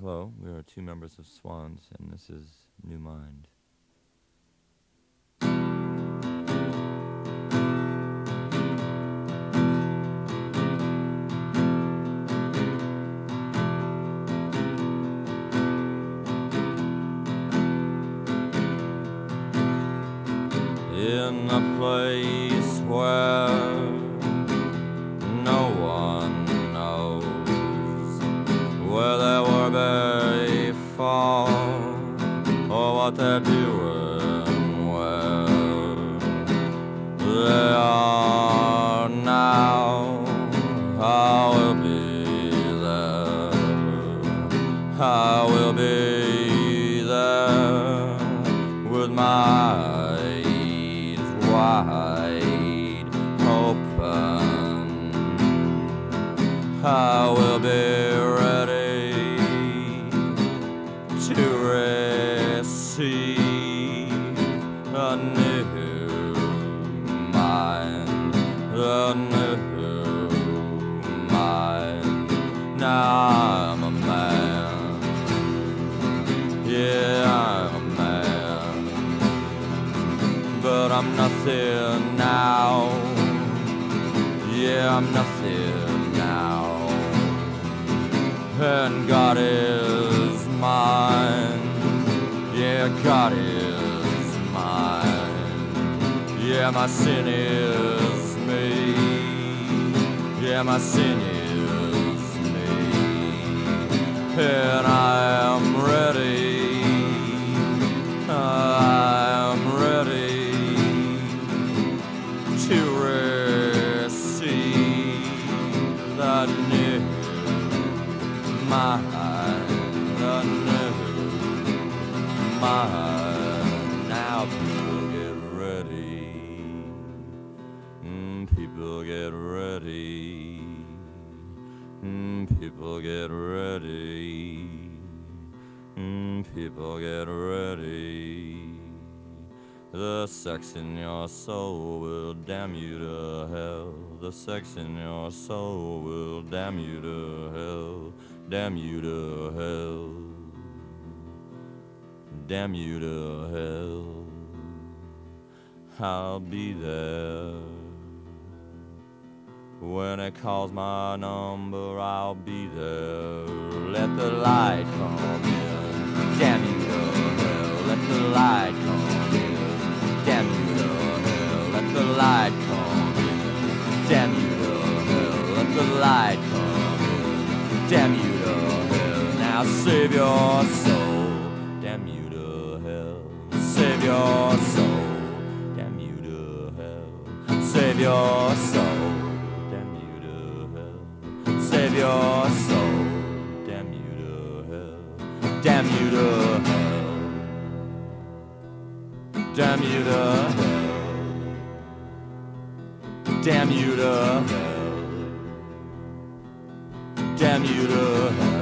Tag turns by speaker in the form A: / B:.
A: Hello, we are two members of Swans, and this is New Mind. In a place where no one knows where they were before or what they're doing, where they are now. I will be there, I will be there with my wide open. I will be ready to receive a new mind, a new mind. Now I'm a man, yeah, I'm a man, but I'm nothing now. Yeah, I'm nothing now. And God is mine. Yeah, God is mine. Yeah, my sin is me. Yeah, my sin is me. And I am ready. I am ready to receive the new mind, the new mind. Now people get ready, people get ready, people get ready, people get ready. The sex in your soul will damn you to hell. The sex in your soul will damn you to hell. Damn you to hell. Damn you to hell. I'll be there. When it calls my number, I'll be there. Let the light come in. Damn you to hell. Let the light come in. Damn you to hell, let the light come in. Damn you to hell, let the light come in. Damn you to hell, now save your soul. Damn you to hell, save your soul. Damn you to hell, save your soul. Damn you to hell, save your soul. Damn you to hell, damn you to hell. Damn you to hell. Damn you to hell. Damn you to hell.